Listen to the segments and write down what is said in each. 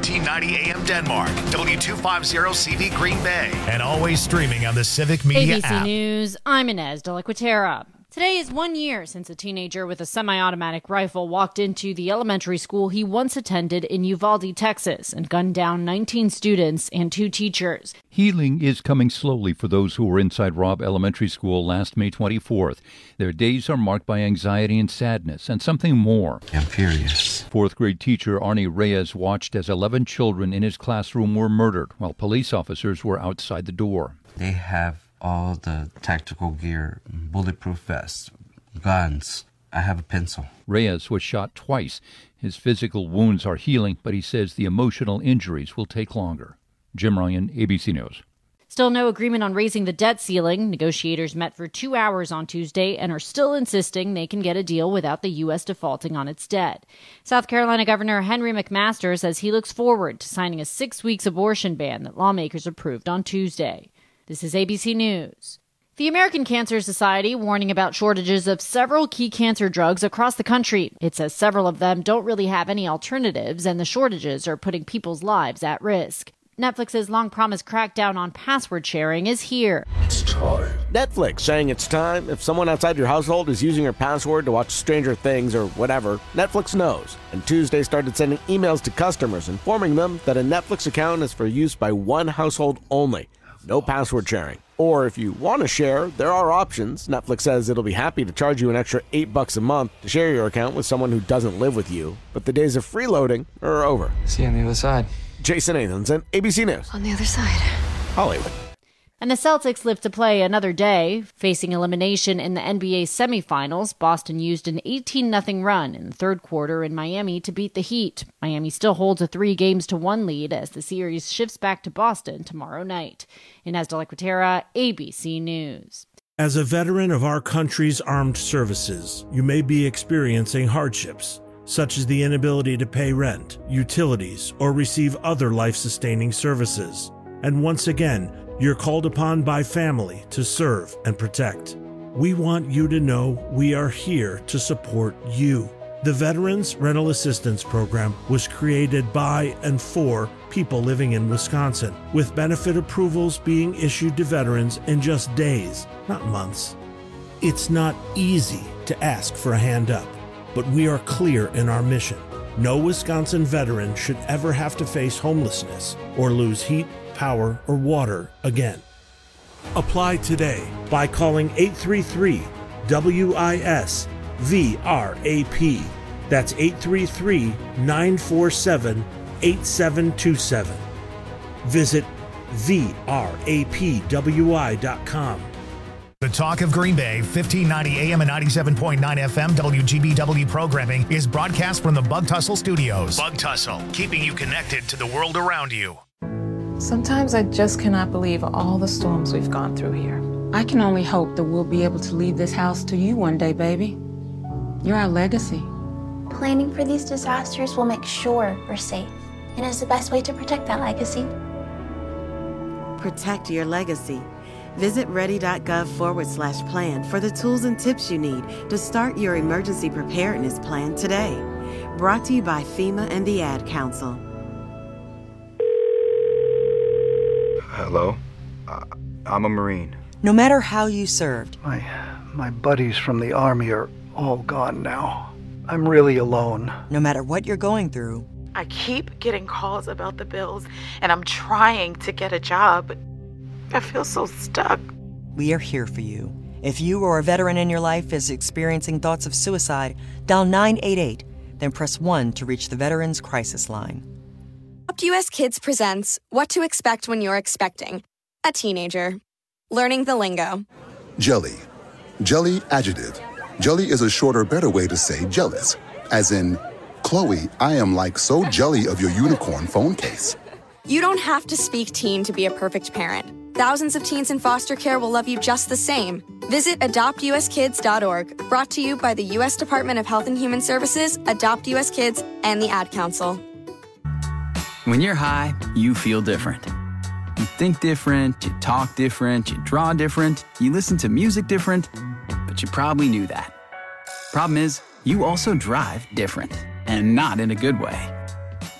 1590 AM Denmark, W250CV Green Bay, and always streaming on the Civic Media ABC app. News, I'm Inez de la Quatera. Today is 1 year since a teenager with a semi-automatic rifle walked into the elementary school he once attended in Uvalde, Texas, and gunned down 19 students and 2 teachers. Healing is coming slowly for those who were inside Robb Elementary School last May 24th. Their days are marked by anxiety and sadness and something more. I'm furious. Fourth grade teacher Arnie Reyes watched as 11 children in his classroom were murdered while police officers were outside the door. They have all the tactical gear, bulletproof vests, guns. I have a pencil. Reyes was shot twice. His physical wounds are healing, but he says the emotional injuries will take longer. Jim Ryan, ABC News. Still no agreement on raising the debt ceiling. Negotiators met for 2 hours on Tuesday and are still insisting they can get a deal without the U.S. defaulting on its debt. South Carolina Governor Henry McMaster says he looks forward to signing a 6-week abortion ban that lawmakers approved on Tuesday. This is ABC News. The American Cancer Society warning about shortages of several key cancer drugs across the country. It says several of them don't really have any alternatives, and the shortages are putting people's lives at risk. Netflix's long-promised crackdown on password sharing is here. It's time. Netflix saying it's time. If someone outside your household is using your password to watch Stranger Things or whatever, Netflix knows. And Tuesday started sending emails to customers informing them that a Netflix account is for use by one household only. No password sharing. Or if you want to share, there are options. Netflix says it'll be happy to charge you an extra $8 a month to share your account with someone who doesn't live with you. But the days of freeloading are over. See you on the other side. Jason Nathanson, ABC News. On the other side. Hollywood. And the Celtics live to play another day. Facing elimination in the NBA semifinals, Boston used an 18-0 run in the third quarter in Miami to beat the Heat. Miami still holds a 3-1 lead as the series shifts back to Boston tomorrow night. Inez de la Quatera, ABC News. As a veteran of our country's armed services, you may be experiencing hardships, such as the inability to pay rent, utilities, or receive other life-sustaining services. And once again, you're called upon by family to serve and protect. We want you to know we are here to support you. The Veterans Rental Assistance Program was created by and for people living in Wisconsin, with benefit approvals being issued to veterans in just days, not months. It's not easy to ask for a hand up, but we are clear in our mission. No Wisconsin veteran should ever have to face homelessness or lose heat, power, or water again. Apply today by calling 833-WIS-VRAP. That's 833-947-8727. Visit VRAPWI.com. The Talk of Green Bay, 1590 AM and 97.9 FM WGBW programming is broadcast from the Bug Tussle Studios. Bug Tussle, keeping you connected to the world around you. Sometimes I just cannot believe all the storms we've gone through here. I can only hope that we'll be able to leave this house to you one day, baby. You're our legacy. Planning for these disasters will make sure we're safe, and is the best way to protect that legacy. Protect your legacy. Visit ready.gov/plan for the tools and tips you need to start your emergency preparedness plan today. Brought to you by FEMA and the Ad Council. Hello? I'm a Marine. No matter how you served. My buddies from the Army are all gone now. I'm really alone. No matter what you're going through. I keep getting calls about the bills, and I'm trying to get a job, but I feel so stuck. We are here for you. If you or a veteran in your life is experiencing thoughts of suicide, dial 988, then press 1 to reach the Veterans Crisis Line. Adopt US Kids presents What to Expect When You're Expecting a Teenager. Learning the lingo. Jelly. Jelly adjective. Jelly is a shorter, better way to say jealous. As in, Chloe, I am like so jelly of your unicorn phone case. You don't have to speak teen to be a perfect parent. Thousands of teens in foster care will love you just the same. Visit adoptuskids.org, brought to you by the U.S. Department of Health and Human Services, Adopt U.S. Kids, and the Ad Council. When you're high, you feel different. You think different, you talk different, you draw different, you listen to music different, but you probably knew that. Problem is, you also drive different, and not in a good way.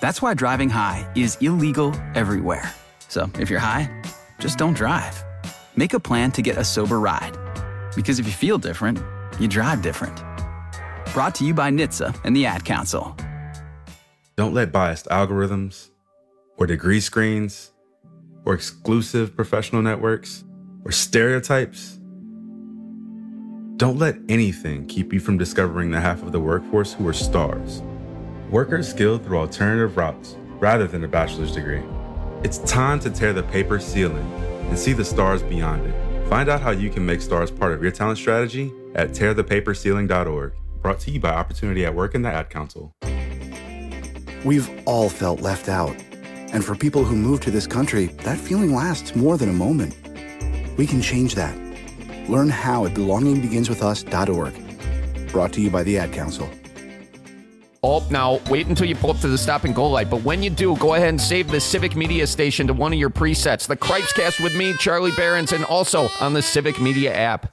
That's why driving high is illegal everywhere. So if you're high, just don't drive. Make a plan to get a sober ride. Because if you feel different, you drive different. Brought to you by NHTSA and the Ad Council. Don't let biased algorithms or degree screens or exclusive professional networks or stereotypes. Don't let anything keep you from discovering the half of the workforce who are stars. Workers skilled through alternative routes rather than a bachelor's degree. It's time to tear the paper ceiling and see the stars beyond it. Find out how you can make stars part of your talent strategy at tearthepaperceiling.org. Brought to you by Opportunity at Work and the Ad Council. We've all felt left out. And for people who move to this country, that feeling lasts more than a moment. We can change that. Learn how at belongingbeginswithus.org. Brought to you by the Ad Council. Oh, now, wait until you pull up to the stop and go light. But when you do, go ahead and save the Civic Media station to one of your presets. The Cripescast with me, Charlie Behrens, and also on the Civic Media app.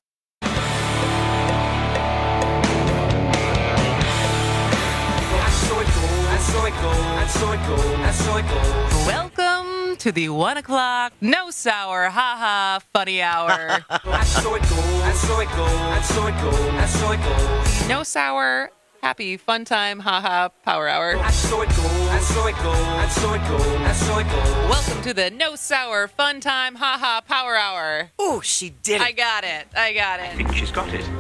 Welcome to the 1 o'clock No Sour haha funny hour. No Sour happy fun time haha power hour. Welcome to the No Sour fun time haha power hour. Oh, she did it. I got it. I think she's got it.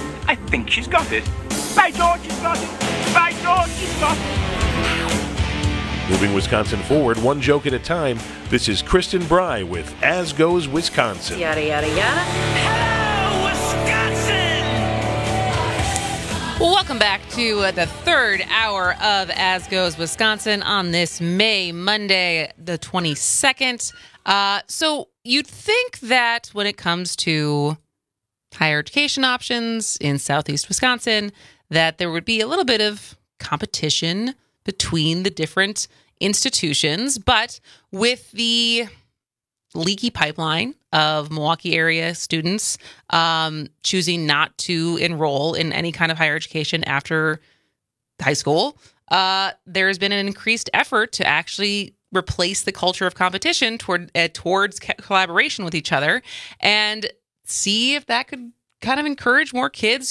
By George, she's got it. By George, she's got it. Moving Wisconsin forward, one joke at a time, this is Kristen Bry with As Goes Wisconsin. Yada, yada, yada. Hello, Wisconsin! Welcome back to the third hour of As Goes Wisconsin on this Monday, the 22nd. So you'd think that when it comes to higher education options in Southeast Wisconsin, that there would be a little bit of competition between the different institutions, but with the leaky pipeline of Milwaukee area students choosing not to enroll in any kind of higher education after high school, there's been an increased effort to actually replace the culture of competition towards collaboration with each other and see if that could kind of encourage more kids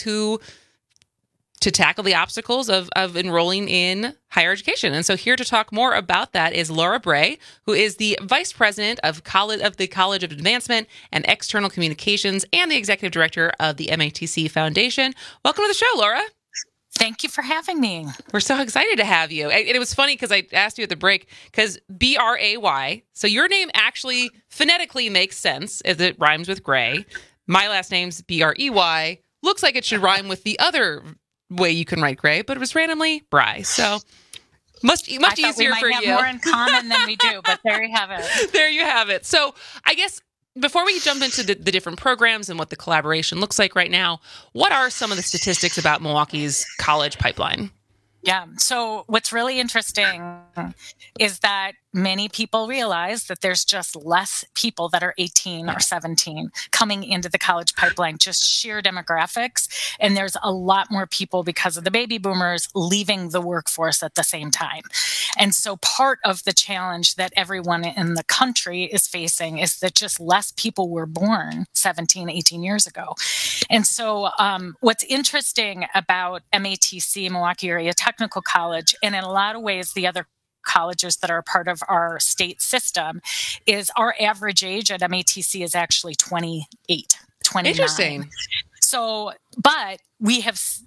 to tackle the obstacles of enrolling in higher education. And so here to talk more about that is Laura Bray, who is the Vice President of the College of Advancement and External Communications and the Executive Director of the MATC Foundation. Welcome to the show, Laura. Thank you for having me. We're so excited to have you. And it was funny because I asked you at the break, because Bray, so your name actually phonetically makes sense as it rhymes with gray. My last name's Brey. Looks like it should rhyme with the other way you can write gray, but it was randomly Bry. So much easier for you. We might have more in common than we do, but there you have it. There you have it. So I guess before we jump into the different programs and what the collaboration looks like right now, what are some of the statistics about Milwaukee's college pipeline? Yeah. So what's really interesting is that many people realize that there's just less people that are 18 or 17 coming into the college pipeline, just sheer demographics. And there's a lot more people because of the baby boomers leaving the workforce at the same time. And so part of the challenge that everyone in the country is facing is that just less people were born 17, 18 years ago. And so what's interesting about MATC, Milwaukee Area Technical College, and in a lot of ways the other colleges that are part of our state system, is our average age at MATC is actually 29. Interesting. So, but we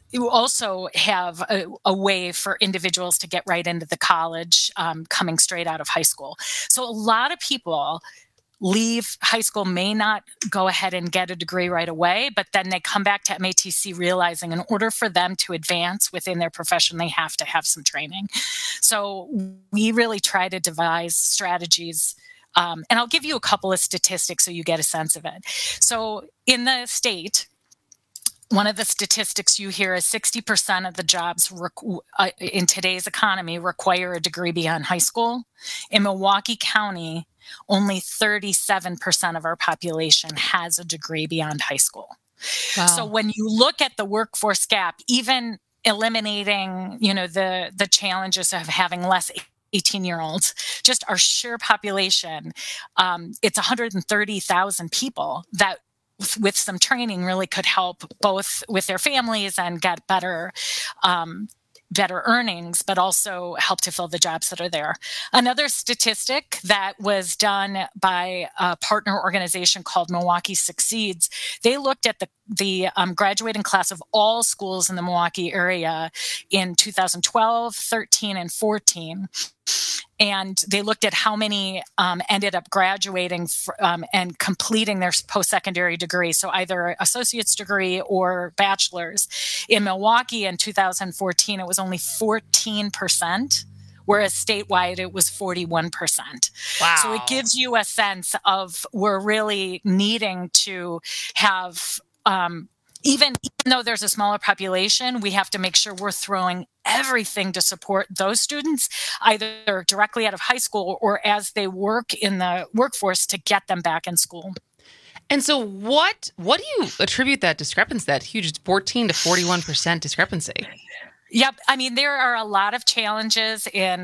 also have a way for individuals to get right into the college coming straight out of high school. So a lot of people leave high school, may not go ahead and get a degree right away, but then they come back to MATC realizing in order for them to advance within their profession, they have to have some training. So we really try to devise strategies. And I'll give you a couple of statistics so you get a sense of it. So in the state, one of the statistics you hear is 60% of the jobs in today's economy require a degree beyond high school. In Milwaukee County, only 37% of our population has a degree beyond high school. Wow. So when you look at the workforce gap, even eliminating, the challenges of having less 18-year-olds, just our sheer population, it's 130,000 people that with some training really could help both with their families and get better earnings, but also help to fill the jobs that are there. Another statistic that was done by a partner organization called Milwaukee Succeeds, they looked at the graduating class of all schools in the Milwaukee area in 2012, 13, and 14. And they looked at how many ended up graduating and completing their post-secondary degree, so either associate's degree or bachelor's. In Milwaukee in 2014, it was only 14%, whereas statewide it was 41%. Wow. So it gives you a sense of we're really needing to have even though there's a smaller population, we have to make sure we're throwing everything to support those students, either directly out of high school or as they work in the workforce to get them back in school. And so what do you attribute that discrepancy, that huge 14 to 41% discrepancy? Yep. I mean, there are a lot of challenges in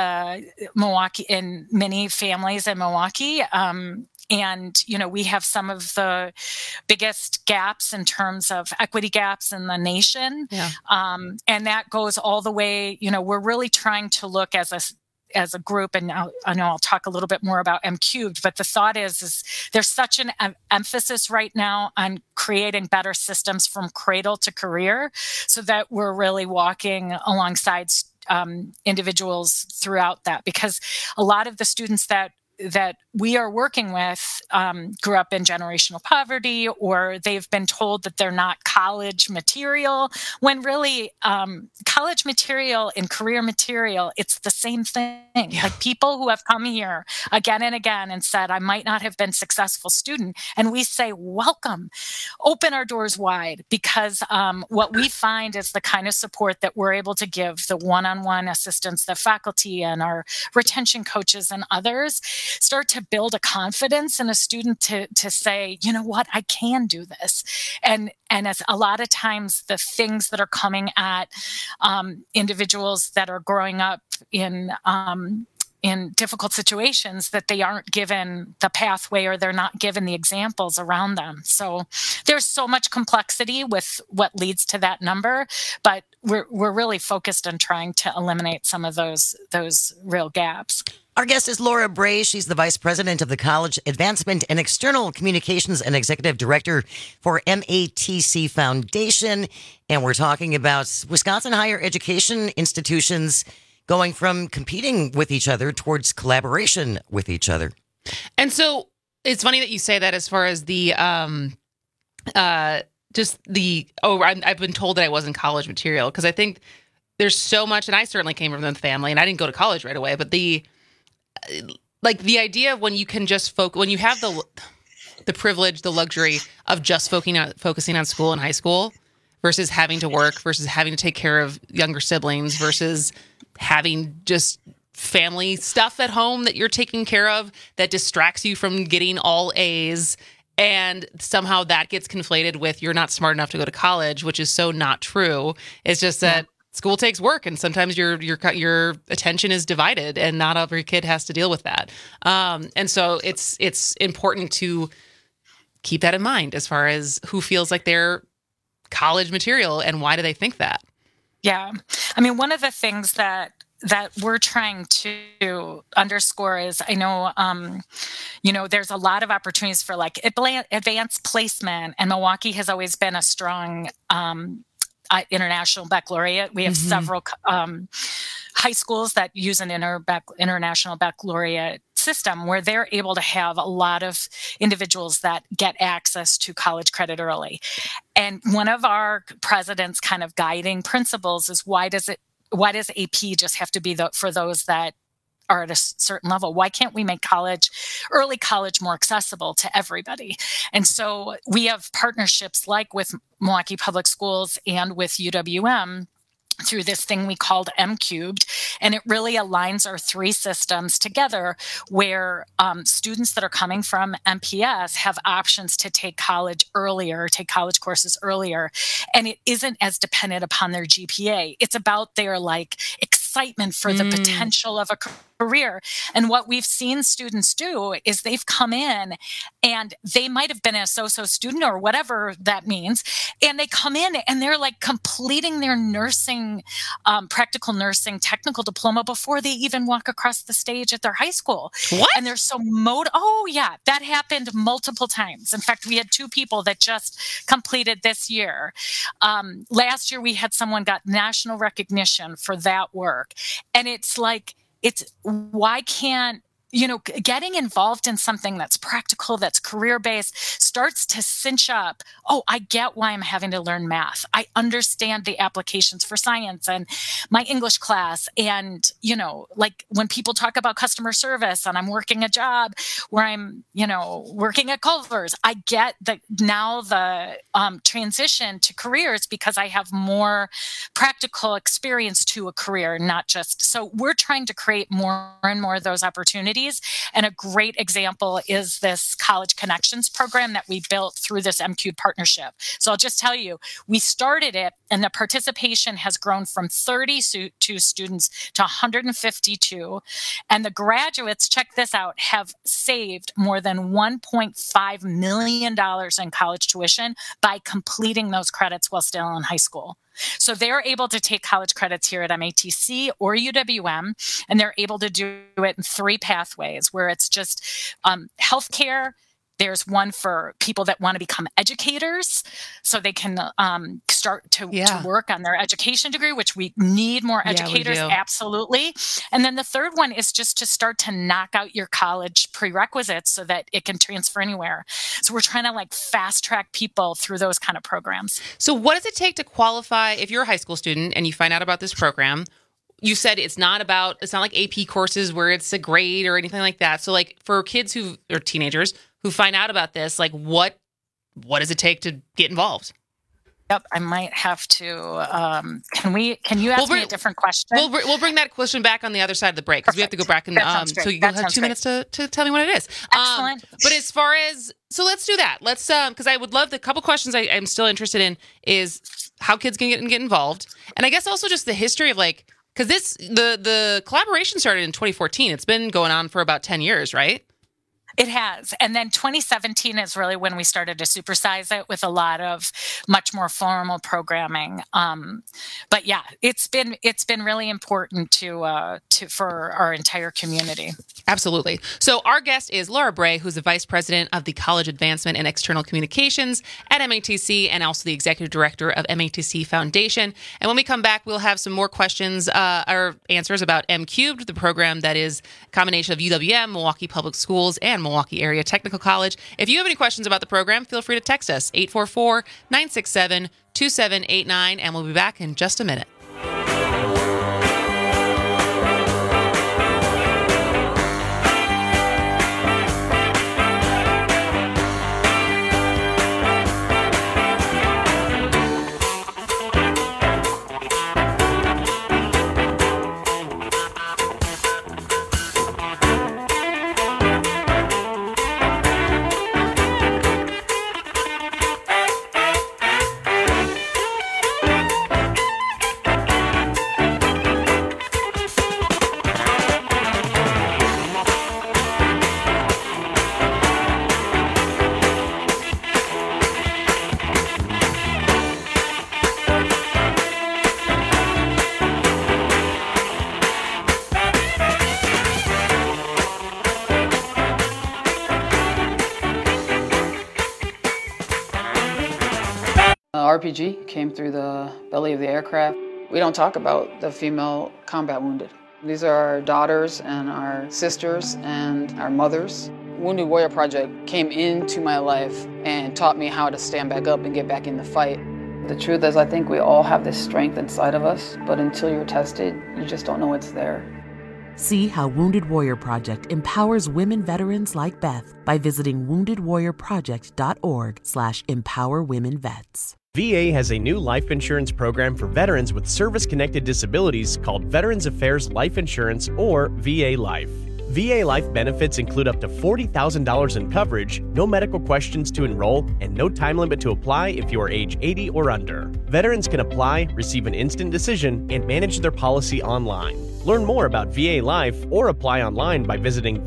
many families in Milwaukee. And, we have some of the biggest gaps in terms of equity gaps in the nation. Yeah. And that goes all the way, we're really trying to look as a group, and I know I'll talk a little bit more about M-Cubed, but the thought is there's such an emphasis right now on creating better systems from cradle to career so that we're really walking alongside individuals throughout that, because a lot of the students that we are working with grew up in generational poverty, or they've been told that they're not college material, when really college material and career material, it's the same thing. Yeah. Like people who have come here again and again and said, I might not have been a successful student. And we say, welcome, open our doors wide, because what we find is the kind of support that we're able to give, the one-on-one assistance that faculty and our retention coaches and others start to build a confidence in a student to say, you know what, I can do this. And as a lot of times the things that are coming at individuals that are growing up in difficult situations, that they aren't given the pathway or they're not given the examples around them. So there's so much complexity with what leads to that number, but we're really focused on trying to eliminate some of those real gaps. Our guest is Laura Bray. She's the Vice President of the College Advancement and External Communications and Executive Director for MATC Foundation. And we're talking about Wisconsin higher education institutions going from competing with each other towards collaboration with each other. And so it's funny that you say that as far as the I've been told that I wasn't college material, because I think there's so much, and I certainly came from the family, and I didn't go to college right away, but the idea of when you can just when you have the privilege, the luxury of just focusing on school and high school versus having to work, versus having to take care of younger siblings, versus having just family stuff at home that you're taking care of that distracts you from getting all A's, and somehow that gets conflated with you're not smart enough to go to college, which is so not true. It's just that school takes work, and sometimes your attention is divided, and not every kid has to deal with that. And so it's important to keep that in mind as far as who feels like they're college material and why do they think that. Yeah. I mean, one of the things that we're trying to underscore is, I know, there's a lot of opportunities for like advanced placement, and Milwaukee has always been a strong international baccalaureate. We have several high schools that use an international baccalaureate system where they're able to have a lot of individuals that get access to college credit early. And one of our president's kind of guiding principles is why does AP just have to be for those that are at a certain level? Why can't we make early college more accessible to everybody? And so we have partnerships like with Milwaukee Public Schools and with UWM through this thing we called M-Cubed. And it really aligns our three systems together where students that are coming from MPS have options to take college courses earlier. And it isn't as dependent upon their GPA. It's about their excitement excitement for the potential of a career. And what we've seen students do is they've come in and they might have been a so-so student or whatever that means. And they come in and they're like completing their nursing, practical nursing technical diploma before they even walk across the stage at their high school. What? And they're so oh yeah, that happened multiple times. In fact, we had 2 people that just completed this year. Last year we had someone got national recognition for that work. And it's like, why can't, getting involved in something that's practical, that's career-based, starts to cinch up, I get why I'm having to learn math. I understand the applications for science and my English class. And, like when people talk about customer service and I'm working a job where I'm, working at Culver's, I get that now the transition to careers because I have more practical experience to a career, not just. So we're trying to create more and more of those opportunities. And a great example is this College Connections program that we built through this MCube partnership. So I'll just tell you, we started it and the participation has grown from 32 students to 152. And the graduates, check this out, have saved more than $1.5 million in college tuition by completing those credits while still in high school. So they're able to take college credits here at MATC or UWM, and they're able to do it in 3 pathways where it's just healthcare. There's one for people that want to become educators so they can start to work on their education degree, which we need more educators. Absolutely. And then the third one is just to start to knock out your college prerequisites so that it can transfer anywhere. So we're trying to like fast track people through those kind of programs. So what does it take to qualify if you're a high school student and you find out about this program? You said it's not like AP courses where it's a grade or anything like that. So like for kids or teenagers who find out about this, like what does it take to get involved? Yep, I might have to. Can you ask me a different question? We'll bring that question back on the other side of the break because we have to go back and so you have 2 minutes to tell me what it is. Excellent. But as far as let's do that. Let's because I would love the couple questions I'm still interested in is how kids can get involved, and I guess also just the history of like because the collaboration started in 2014. It's been going on for about 10 years, right? It has. And then 2017 is really when we started to supersize it with a lot of much more formal programming. But yeah, it's been really important for our entire community. Absolutely. So our guest is Laura Bray, who's the Vice President of the College Advancement and External Communications at MATC and also the Executive Director of MATC Foundation. And when we come back, we'll have some more questions or answers about M-Cubed, the program that is a combination of UWM, Milwaukee Public Schools, and Milwaukee Area Technical College. If you have any questions about the program, feel free to text us 844-967-2789, and we'll be back in just a minute. RPG came through the belly of the aircraft. We don't talk about the female combat wounded. These are our daughters and our sisters and our mothers. Wounded Warrior Project came into my life and taught me how to stand back up and get back in the fight. The truth is, I think we all have this strength inside of us, but until you're tested, you just don't know it's there. See how Wounded Warrior Project empowers women veterans like Beth by visiting woundedwarriorproject.org/empowerwomenvets. VA has a new life insurance program for veterans with service-connected disabilities called Veterans Affairs Life Insurance, or VA Life. VA life benefits include up to $40,000 in coverage, no medical questions to enroll, and no time limit to apply if you are age 80 or under. Veterans can apply, receive an instant decision, and manage their policy online. Learn more about VA Life or apply online by visiting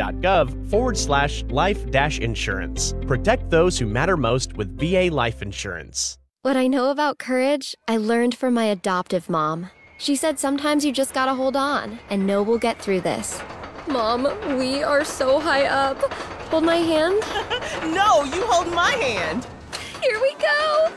va.gov/life-insurance. Protect those who matter most with VA Life Insurance. What I know about courage, I learned from my adoptive mom. She said sometimes you just gotta hold on and know we'll get through this. Mom, we are so high up. Hold my hand. No, you hold my hand. Here we go.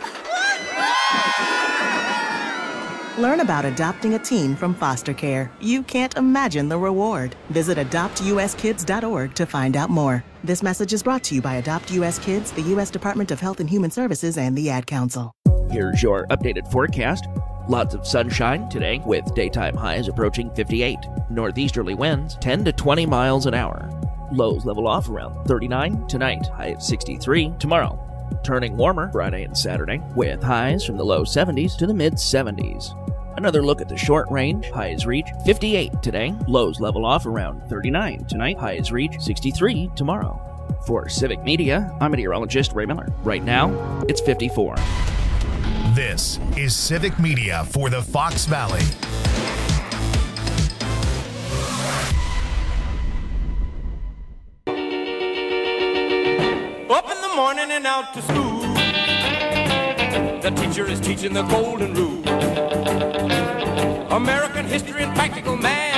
Learn about adopting a teen from foster care. You can't imagine the reward. Visit adoptuskids.org to find out more. This message is brought to you by Adopt US Kids, the U.S. Department of Health and Human Services, and the Ad Council. Here's your updated forecast. Lots of sunshine today with daytime highs approaching 58. Northeasterly winds 10 to 20 miles an hour. Lows level off around 39 tonight, high at 63 tomorrow. Turning warmer Friday and Saturday with highs from the low 70s to the mid 70s. Another look at the short range. Highs reach 58 today. Lows level off around 39 tonight. Highs reach 63 tomorrow. For Civic Media, I'm meteorologist Ray Miller. Right now, it's 54. This is Civic Media for the Fox Valley. Up in the morning and out to school. The teacher is teaching the golden rule. American history and practical math.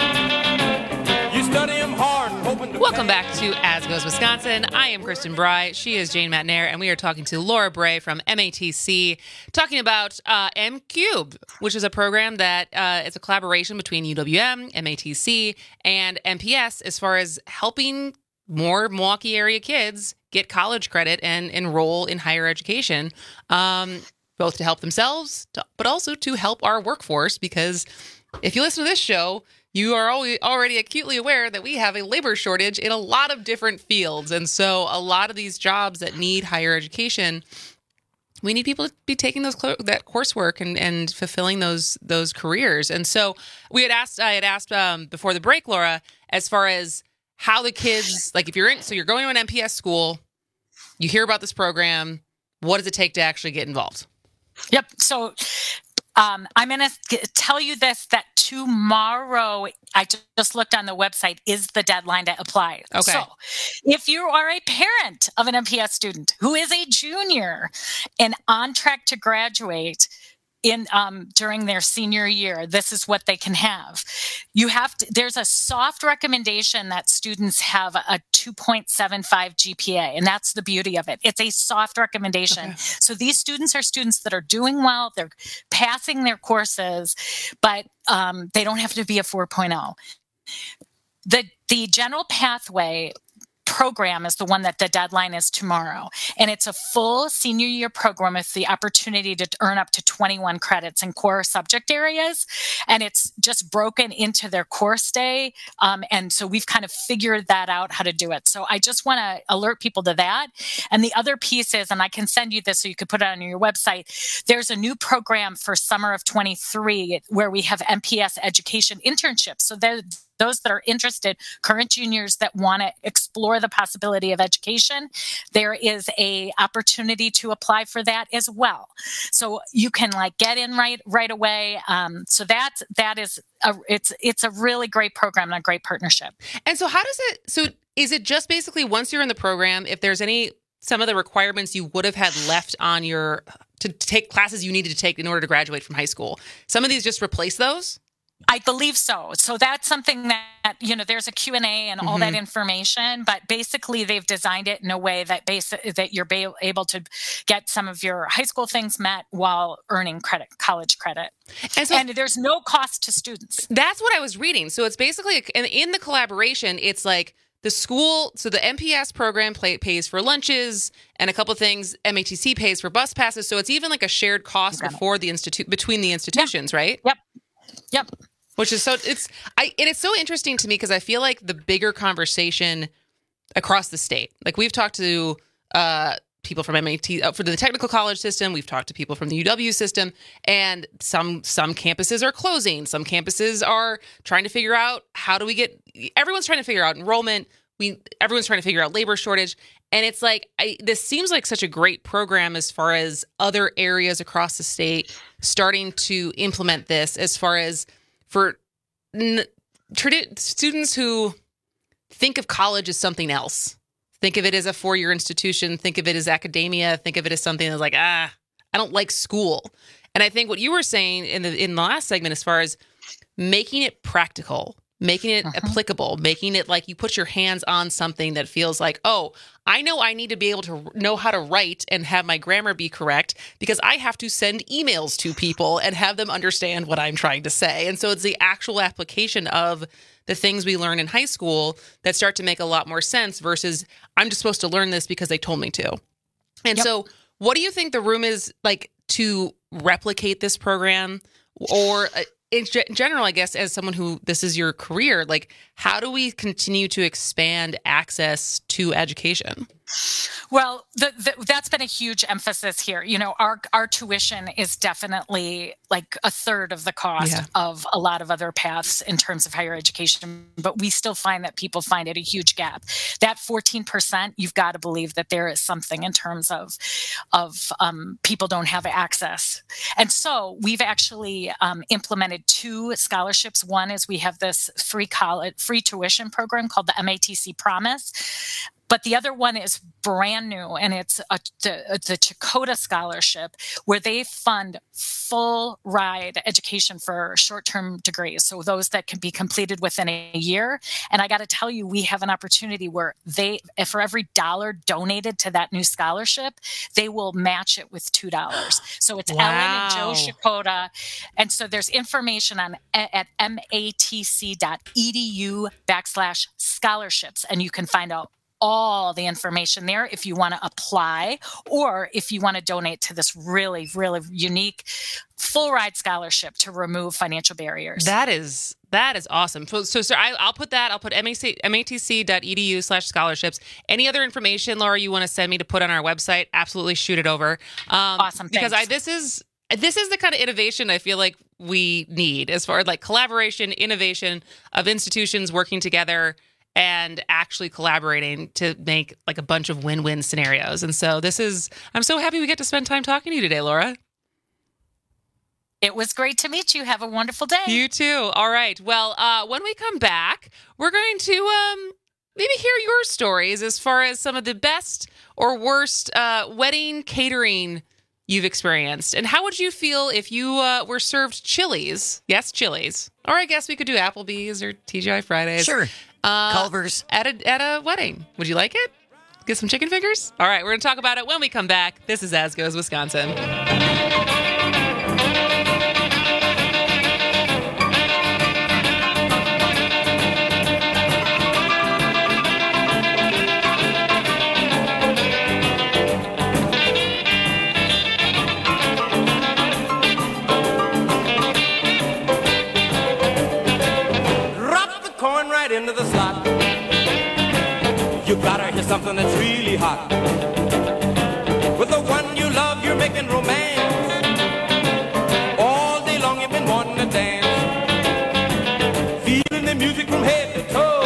You study them hard and hoping to Welcome back to As Goes Wisconsin. I am Kristen Bry. She is Jane Matnair, and we are talking to Laura Bray from MATC, talking about M-Cube, which is a program that is a collaboration between UWM, MATC, and MPS as far as helping more Milwaukee area kids get college credit and enroll in higher education, both to help themselves, but also to help our workforce. Because if you listen to this show, you are already acutely aware that we have a labor shortage in a lot of different fields. And so a lot of these jobs that need higher education, we need people to be taking that coursework and fulfilling those careers. And so I had asked before the break, Laura, as far as how the kids, like if you're going to an MPS school, you hear about this program, what does it take to actually get involved? Yep. So I'm going to tell you this, that tomorrow, I just looked on the website, is the deadline to apply. Okay. So if you are a parent of an MPS student who is a junior and on track to graduate during their senior year, this is what they can have. There's a soft recommendation that students have a 2.75 GPA, and that's the beauty of it. It's a soft recommendation. Okay. So these students are students that are doing well, they're passing their courses, but they don't have to be a 4.0. The general pathway program is the one that the deadline is tomorrow. And it's a full senior year program with the opportunity to earn up to 21 credits in core subject areas. And it's just broken into their course day. And so we've kind of figured that out, how to do it. So I just want to alert people to that. And the other piece is, and I can send you this so you could put it on your website, there's a new program for summer of 23 where we have MPS education internships. So those that are interested, current juniors that want to explore the possibility of education, there is a opportunity to apply for that as well. So you can get in right away. So it's a really great program and a great partnership. And so is it just basically once you're in the program, if there's some of the requirements you would have had left on to take classes you needed to take in order to graduate from high school, some of these just replace those? I believe so. So that's something that, there's a Q&A and all that information, but basically they've designed it in a way that that you're able to get some of your high school things met while earning college credit. And there's no cost to students. That's what I was reading. So it's basically, in the collaboration, it's like the school, so the MPS program pays for lunches and a couple of things. MATC pays for bus passes. So it's even like a shared cost between the institutions, right? Yep. Which is it's so interesting to me because I feel like the bigger conversation across the state, like we've talked to people from MIT, for the technical college system. We've talked to people from the UW system, and some campuses are closing. Some campuses are trying to figure out everyone's trying to figure out enrollment. Everyone's trying to figure out labor shortage. And it's like, this seems like such a great program as far as other areas across the state starting to implement this, as far as for students who think of college as something else. Think of it as a 4-year institution. Think of it as academia. Think of it as something that's like, I don't like school. And I think what you were saying in the last segment, as far as making it practical, making it applicable, making it like you put your hands on something that feels like, oh, I know I need to be able to know how to write and have my grammar be correct because I have to send emails to people and have them understand what I'm trying to say. And so it's the actual application of the things we learn in high school that start to make a lot more sense versus I'm just supposed to learn this because they told me to. And so what do you think the room is like to replicate this program? Or in general, I guess, as someone who this is your career, like how do we continue to expand access to education? Well, that's been a huge emphasis here. You know, our tuition is definitely like a third of the cost of a lot of other paths in terms of higher education, but we still find that people find it a huge gap. That 14%, you've got to believe that there is something in terms of people don't have access. And so we've actually implemented 2 scholarships. One is we have this free tuition program called the MATC Promise. But the other one is brand new, and it's the Chakota Scholarship, where they fund full ride education for short-term degrees, so those that can be completed within a year. And I got to tell you, we have an opportunity where for every $1 donated to that new scholarship, they will match it with $2. So it's Ellen and Joe Chakota. And so there's information at matc.edu/scholarships, and you can find out all the information there if you want to apply or if you want to donate to this really, really unique full ride scholarship to remove financial barriers. That is awesome. So I'll put that. I'll put matc.edu/scholarships. Any other information, Laura, you want to send me to put on our website? Absolutely, shoot it over. Awesome. Because thanks. This is the kind of innovation I feel like we need, as far as like collaboration, innovation of institutions working together and actually collaborating to make like a bunch of win-win scenarios. And so I'm so happy we get to spend time talking to you today, Laura. It was great to meet you. Have a wonderful day. You too. All right. Well, when we come back, we're going to maybe hear your stories as far as some of the best or worst wedding catering you've experienced. And how would you feel if you were served Chili's? Yes, Chili's. Or I guess we could do Applebee's or TGI Fridays. Sure. Culver's. At a wedding. Would you like it? Get some chicken fingers? All right, we're going to talk about it when we come back. This is As Goes Wisconsin. Into the slot. You gotta hear something that's really hot. With the one you love, you're making romance. All day long you've been wanting to dance. Feeling the music from head to toe.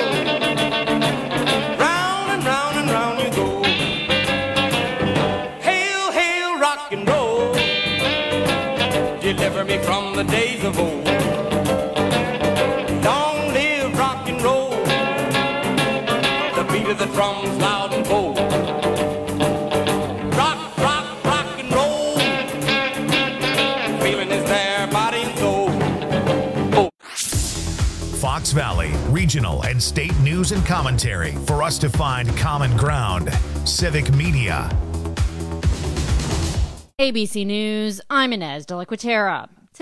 Round and round and round you go. Hail, hail, rock and roll. Deliver me from the days of old. The drums loud and bold. Rock, rock, rock and roll. Feeling is there, body and soul. Oh. Fox Valley, regional and state news and commentary for us to find common ground. Civic Media. ABC News, I'm Inez de la Cuetera. Today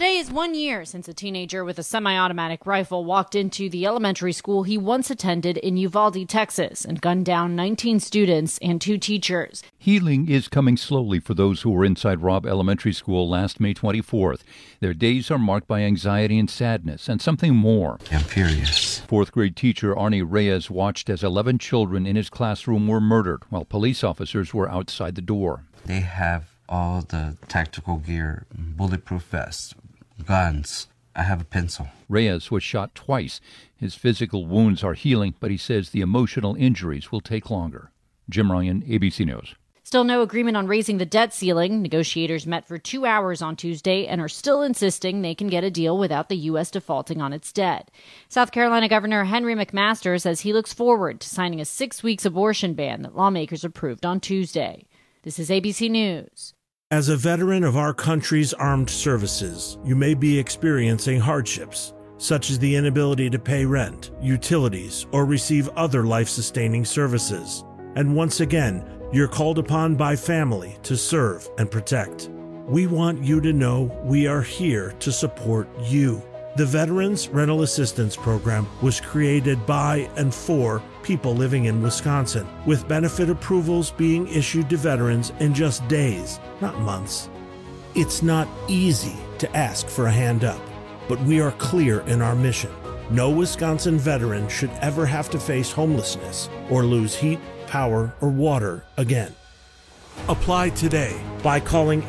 Today is 1 year since a teenager with a semi-automatic rifle walked into the elementary school he once attended in Uvalde, Texas, and gunned down 19 students and 2 teachers. Healing is coming slowly for those who were inside Robb Elementary School last May 24th. Their days are marked by anxiety and sadness and something more. I'm furious. 4th grade teacher Arnie Reyes watched as 11 children in his classroom were murdered while police officers were outside the door. They have all the tactical gear, bulletproof vests, guns. I have a pencil. Reyes was shot twice. His physical wounds are healing, but he says the emotional injuries will take longer. Jim Ryan, ABC News. Still no agreement on raising the debt ceiling. Negotiators met for 2 hours on Tuesday and are still insisting they can get a deal without the U.S. defaulting on its debt. South Carolina Governor Henry McMaster says he looks forward to signing a 6-week abortion ban that lawmakers approved on Tuesday. This is ABC News. As a veteran of our country's armed services, you may be experiencing hardships, such as the inability to pay rent, utilities, or receive other life-sustaining services. And once again, you're called upon by family to serve and protect. We want you to know we are here to support you. The Veterans Rental Assistance Program was created by and for people living in Wisconsin, with benefit approvals being issued to veterans in just days, not months. It's not easy to ask for a hand up, but we are clear in our mission. No Wisconsin veteran should ever have to face homelessness or lose heat, power, or water again. Apply today by calling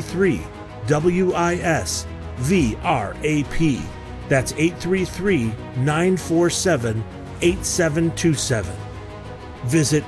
833-WIS-VRAP. That's 833-947-8727. Visit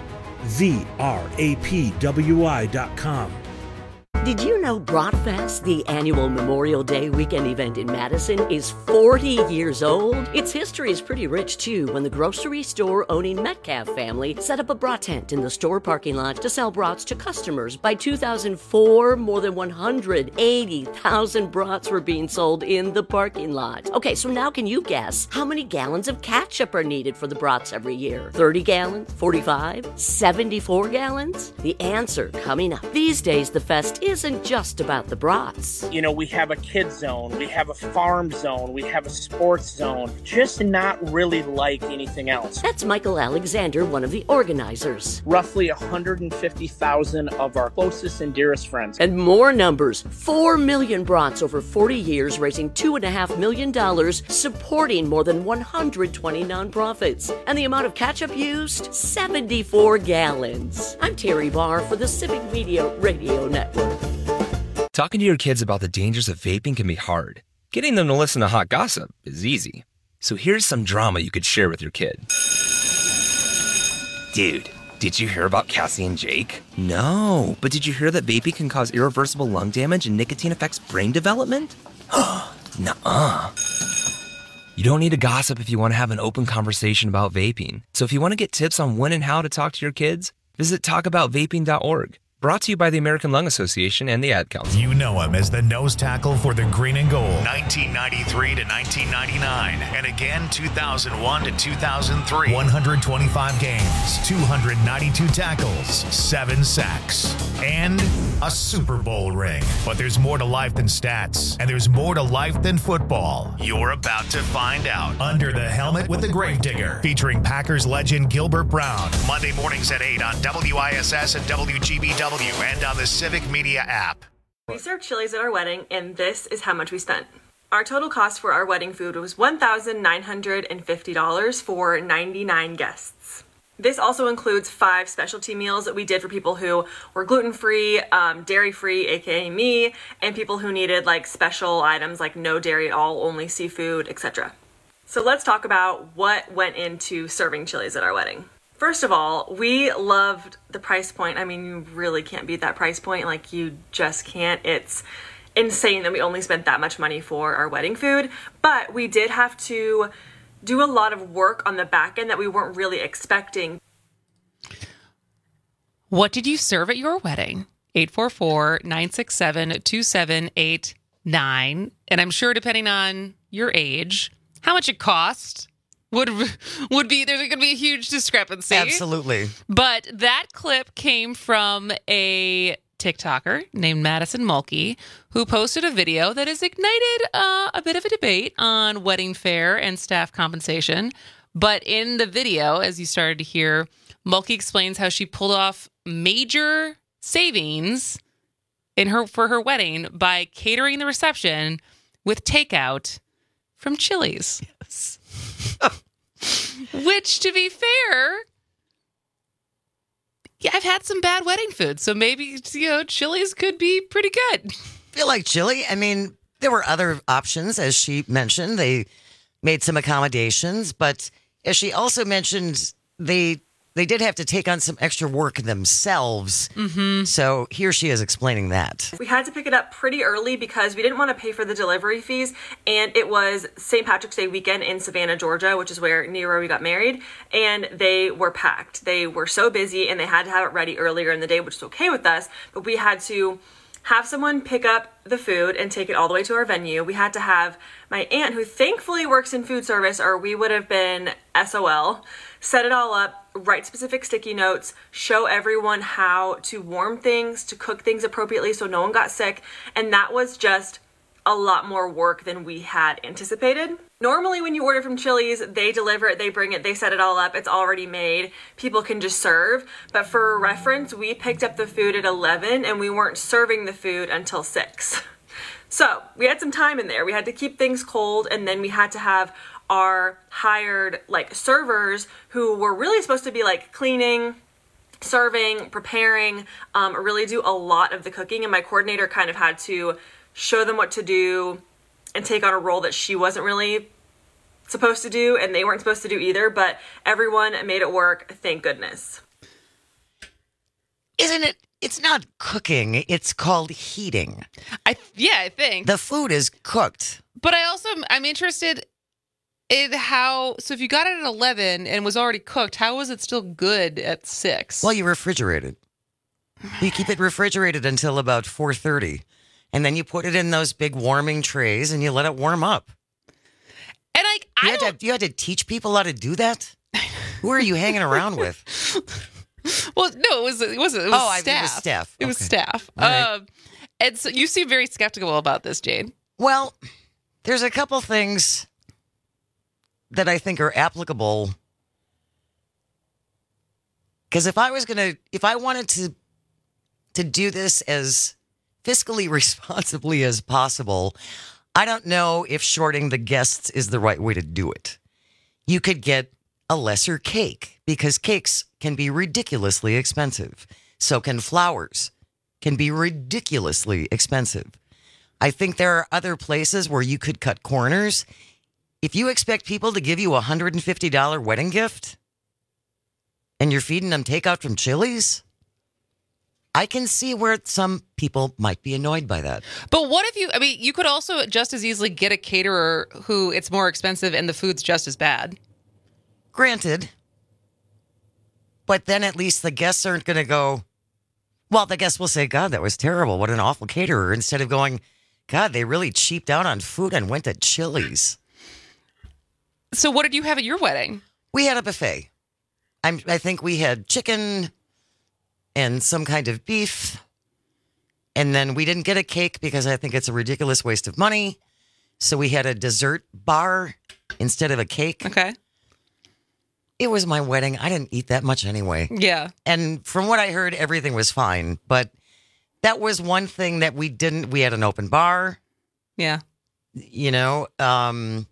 VRAPWI.com. Did you know Bratfest, the annual Memorial Day weekend event in Madison, is 40 years old? Its history is pretty rich, too, when the grocery store-owning Metcalf family set up a brat tent in the store parking lot to sell brats to customers. By 2004, more than 180,000 brats were being sold in the parking lot. Okay, so now can you guess how many gallons of ketchup are needed for the brats every year? 30 gallons? 45? 74 gallons? The answer coming up. These days, the fest isn't just about the brats. You know, we have a kids zone, we have a farm zone, we have a sports zone, just not really like anything else. That's Michael Alexander, one of the organizers. Roughly 150,000 of our closest and dearest friends. And more numbers, 4 million brats over 40 years, raising $2.5 million, supporting more than 120 nonprofits. And the amount of ketchup used? 74 gallons. I'm Terry Barr for the Civic Media Radio Network. Talking to your kids about the dangers of vaping can be hard. Getting them to listen to hot gossip is easy. So here's some drama you could share with your kid. Dude, did you hear about Cassie and Jake? No, but did you hear that vaping can cause irreversible lung damage and nicotine affects brain development? Nuh-uh. You don't need to gossip if you want to have an open conversation about vaping. So if you want to get tips on when and how to talk to your kids, visit talkaboutvaping.org. Brought to you by the American Lung Association and the Ad Council. You know him as the nose tackle for the Green and Gold, 1993 to 1999, and again 2001 to 2003. 125 games, 292 tackles, 7 sacks, and a Super Bowl ring. But there's more to life than stats, and there's more to life than football. You're about to find out. Under the Helmet with the Gravedigger, featuring Packers legend Gilbert Brown. Monday mornings at 8 on WISS and WGBW. And on the Civic Media app. We served Chili's at our wedding, and this is how much we spent. Our total cost for our wedding food was $1,950 for 99 guests. This also includes 5 specialty meals that we did for people who were gluten-free, dairy-free, aka me, and people who needed like special items like no dairy at all, only seafood, etc. So let's talk about what went into serving Chili's at our wedding. First of all, we loved the price point. I mean, you really can't beat that price point. Like, you just can't. It's insane that we only spent that much money for our wedding food. But we did have to do a lot of work on the back end that we weren't really expecting. What did you serve at your wedding? 844-967-2789. And I'm sure depending on your age, how much it cost would be, there's going to be a huge discrepancy. Absolutely. But that clip came from a TikToker named Madison Mulkey, who posted a video that has ignited a bit of a debate on wedding fare and staff compensation. But in the video, as you started to hear, Mulkey explains how she pulled off major savings for her wedding by catering the reception with takeout from Chili's. Yes. Which, to be fair, yeah, I've had some bad wedding food, so maybe, Chili's could be pretty good. I feel like chili. I mean, there were other options, as she mentioned. They made some accommodations, but as she also mentioned, they did have to take on some extra work themselves. Mm-hmm. So here she is explaining that. We had to pick it up pretty early because we didn't want to pay for the delivery fees. And it was St. Patrick's Day weekend in Savannah, Georgia, which is near where we got married. And they were packed. They were so busy and they had to have it ready earlier in the day, which is okay with us. But we had to have someone pick up the food and take it all the way to our venue. We had to have my aunt, who thankfully works in food service, or we would have been SOL, set it all up, write specific sticky notes, show everyone how to warm things, to cook things appropriately so no one got sick. And that was just a lot more work than we had anticipated. Normally when you order from Chili's, they deliver it, they bring it, they set it all up, it's already made, people can just serve. But for reference, we picked up the food at 11 and we weren't serving the food until 6. So we had some time in there. We had to keep things cold, and then we had to have our hired servers who were really supposed to be cleaning, serving, preparing, really do a lot of the cooking. And my coordinator kind of had to show them what to do and take on a role that she wasn't really supposed to do, and they weren't supposed to do either, but everyone made it work, thank goodness. Isn't it? It's not cooking, it's called heating. I think. The food is cooked. But I'm interested in how, so if you got it at 11 and was already cooked, how was it still good at 6? Well, you refrigerate it. You keep it refrigerated until about 4:30. And then you put it in those big warming trays and you let it warm up. And you had to teach people how to do that? Who are you hanging around with? Well, no, it was staff. It was staff. It was staff. Right. And so you seem very skeptical about this, Jane. Well, there's a couple things that I think are applicable. Because if I wanted to do this as fiscally responsibly as possible, I don't know if shorting the guests is the right way to do it. You could get a lesser cake, because cakes can be ridiculously expensive. So can flowers, can be ridiculously expensive. I think there are other places where you could cut corners. If you expect people to give you a $150 wedding gift and you're feeding them takeout from Chili's, I can see where some people might be annoyed by that. But what if you could also just as easily get a caterer who it's more expensive and the food's just as bad. Granted. But then at least the guests aren't going to go, well, the guests will say, God, that was terrible. What an awful caterer. Instead of going, God, they really cheaped out on food and went to Chili's. So what did you have at your wedding? We had a buffet. I think we had chicken and some kind of beef. And then we didn't get a cake because I think it's a ridiculous waste of money. So we had a dessert bar instead of a cake. Okay. It was my wedding. I didn't eat that much anyway. Yeah. And from what I heard, everything was fine. But that was one thing that we didn't. We had an open bar. Yeah. And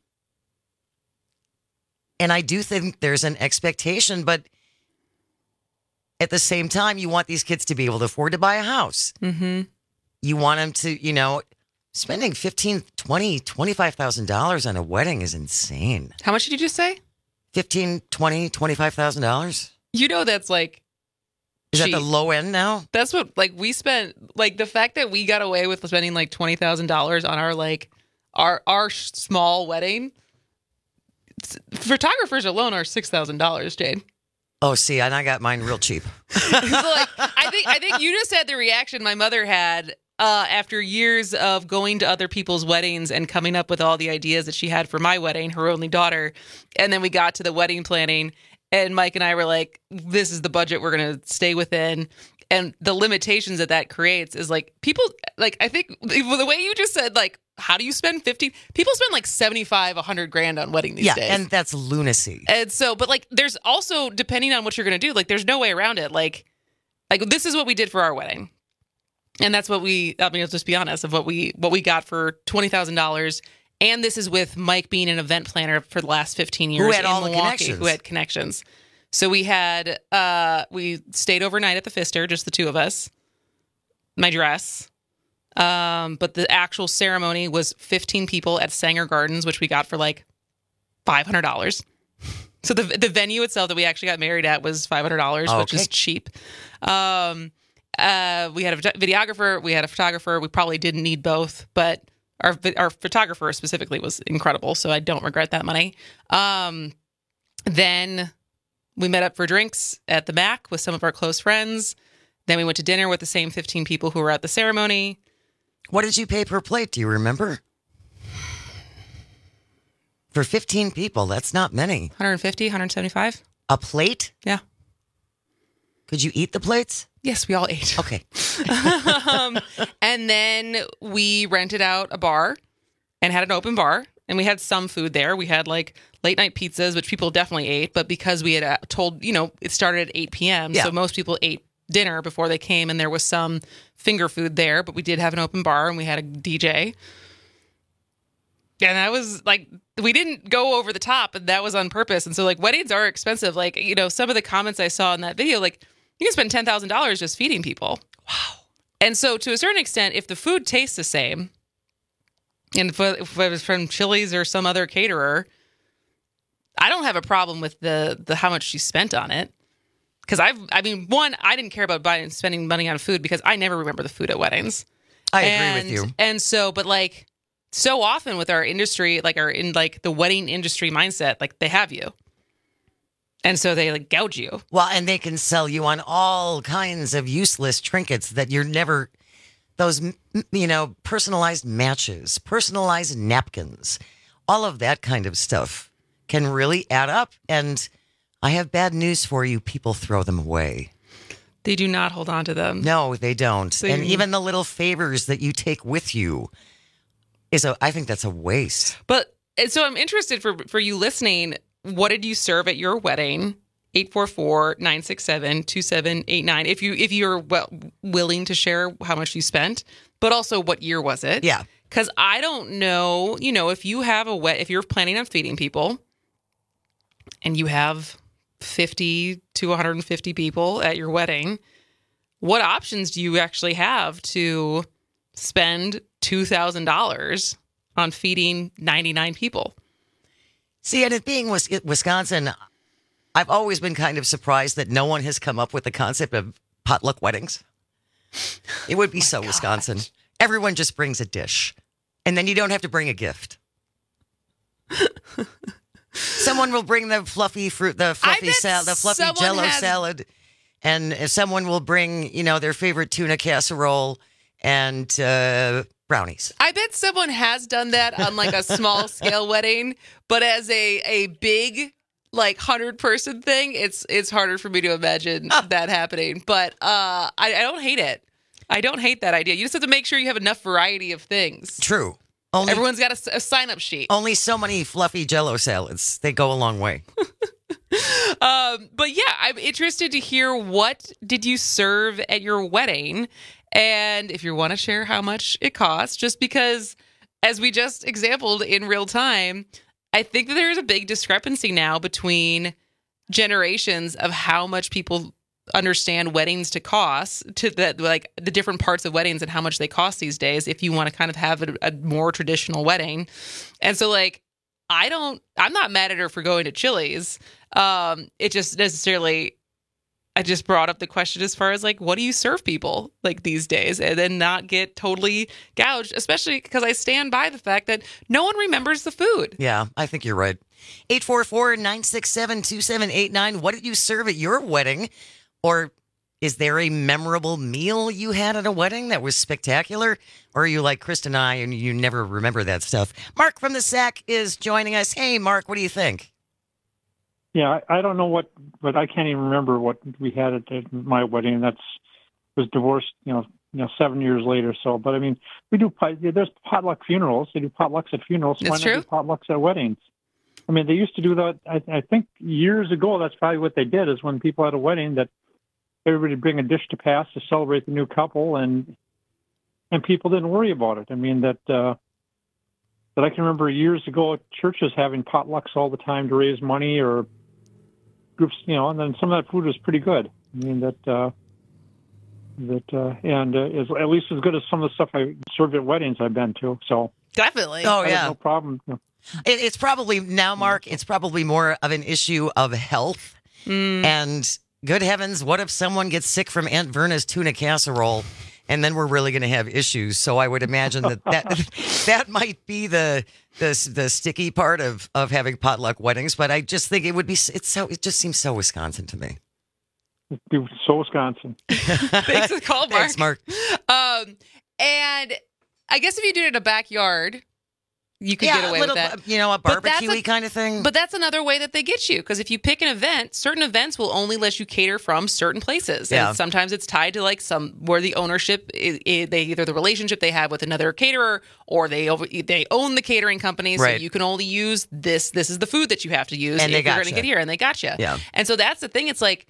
I do think there's an expectation, but at the same time, you want these kids to be able to afford to buy a house. Mm-hmm. You want them to, spending $15,000, $20,000, $25,000 on a wedding is insane. How much did you just say? $15,000, $20,000, $25,000. That's is that the low end now? That's what we spent. The fact that we got away with spending $20,000 on our small wedding. Photographers alone are $6,000, Jade. Oh, see, and I got mine real cheap. I think you just had the reaction my mother had after years of going to other people's weddings and coming up with all the ideas that she had for my wedding, her only daughter. And then we got to the wedding planning, and Mike and I were like, this is the budget we're going to stay within. And the limitations that creates is like people, like, I think the way you just said, like, how do you spend 50? People spend like 75, 100 grand on wedding these days. Yeah, and that's lunacy. And so, but like, there's also, depending on what you're going to do, like, there's no way around it. Like this is what we did for our wedding. And that's what let's just be honest, of what we got for $20,000. And this is with Mike being an event planner for the last 15 years. Who had all Milwaukee, the connections. Who had connections. So we stayed overnight at the Pfister, just the two of us. My dress. But the actual ceremony was 15 people at Sanger Gardens, which we got for like $500. So the venue itself that we actually got married at was $500, which is cheap. We had a videographer, we had a photographer. We probably didn't need both, but our photographer specifically was incredible, so I don't regret that money. Then we met up for drinks at the Mac with some of our close friends. Then we went to dinner with the same 15 people who were at the ceremony. What did you pay per plate? Do you remember? For 15 people, that's not many. 150, 175. A plate? Yeah. Could you eat the plates? Yes, we all ate. Okay. And then we rented out a bar and had an open bar. And we had some food there. We had like late night pizzas, which people definitely ate. But because we had told, it started at 8 p.m. Yeah. So most people ate dinner before they came. And there was some finger food there. But we did have an open bar and we had a DJ. And that was like, we didn't go over the top, and that was on purpose. And so like weddings are expensive. Like, some of the comments I saw in that video, like you can spend $10,000 just feeding people. Wow. And so to a certain extent, if the food tastes the same, and if it was from Chili's or some other caterer, I don't have a problem with the how much she spent on it. Because I didn't care about spending money on food because I never remember the food at weddings. I agree with you. And so, but like so often with our industry, like the wedding industry mindset, like they have you. And so they like gouge you. Well, and they can sell you on all kinds of useless trinkets that you're never, those, personalized matches, personalized napkins, all of that kind of stuff can really add up. And I have bad news for you. People throw them away. They do not hold on to them. No, they don't. And even the little favors that you take with you I think that's a waste. But so I'm interested for you listening. What did you serve at your wedding? 844-967-2789. If you're willing to share how much you spent, but also what year was it? Yeah. Because I don't know, if you have if you're planning on feeding people and you have 50 to 150 people at your wedding, what options do you actually have to spend $2,000 on feeding 99 people? See, and it being Wisconsin, I've always been kind of surprised that no one has come up with the concept of potluck weddings. It would be Wisconsin. Everyone just brings a dish, and then you don't have to bring a gift. Someone will bring the fluffy fruit, the fluffy salad, the fluffy Jello salad, and someone will bring, their favorite tuna casserole and brownies. I bet someone has done that on like a small scale wedding, but as a big like 100-person thing, it's harder for me to imagine that happening. But I don't hate it. I don't hate that idea. You just have to make sure you have enough variety of things. True. Everyone's got a sign-up sheet. Only so many fluffy Jello salads. They go a long way. But yeah, I'm interested to hear, what did you serve at your wedding? And if you want to share how much it costs, just because, as we just exampled in real time, I think that there's a big discrepancy now between generations of how much people understand weddings to cost, to the different parts of weddings and how much they cost these days if you want to kind of have a more traditional wedding. And so like, I'm not mad at her for going to Chili's. It just necessarily, I just brought up the question as far as like, what do you serve people like these days, and then not get totally gouged, especially because I stand by the fact that no one remembers the food. Yeah, I think you're right. 844-967-2789. What did you serve at your wedding? Or is there a memorable meal you had at a wedding that was spectacular? Or are you like Chris and I and you never remember that stuff? Mark from the SAC is joining us. Hey, Mark, what do you think? Yeah, I don't know but I can't even remember what we had at my wedding. That's was divorced, 7 years later. So, but I mean, there's potluck funerals. They do potlucks at funerals. That's Why not true. do potlucks at weddings? I mean, they used to do that. I think years ago, that's probably what they did, is when people had a wedding, that everybody would bring a dish to pass to celebrate the new couple, and people didn't worry about it. I mean, that I can remember years ago, churches having potlucks all the time to raise money, or groups, and then some of that food was pretty good. I mean, and is at least as good as some of the stuff I served at weddings I've been to. So definitely. Oh, I yeah. have no problem. It's probably now, Mark, it's probably more of an issue of health. And good heavens, what if someone gets sick from Aunt Verna's tuna casserole? And then we're really going to have issues. So I would imagine that might be the sticky part of having potluck weddings. But I just think it just seems so Wisconsin to me. So Wisconsin. Thanks for the call, Mark. Thanks, Mark. And I guess if you do it in a backyard, you could get away with that. A barbecue-y kind of thing. But that's another way that they get you. Because if you pick an event, certain events will only let you cater from certain places. Yeah. And sometimes it's tied to where the ownership, either the relationship they have with another caterer, or they own the catering company. So Right. you can only use this. This is the food that you have to use And if they you're going to gotcha. get here. And they got you. Yeah. And so that's the thing. It's like,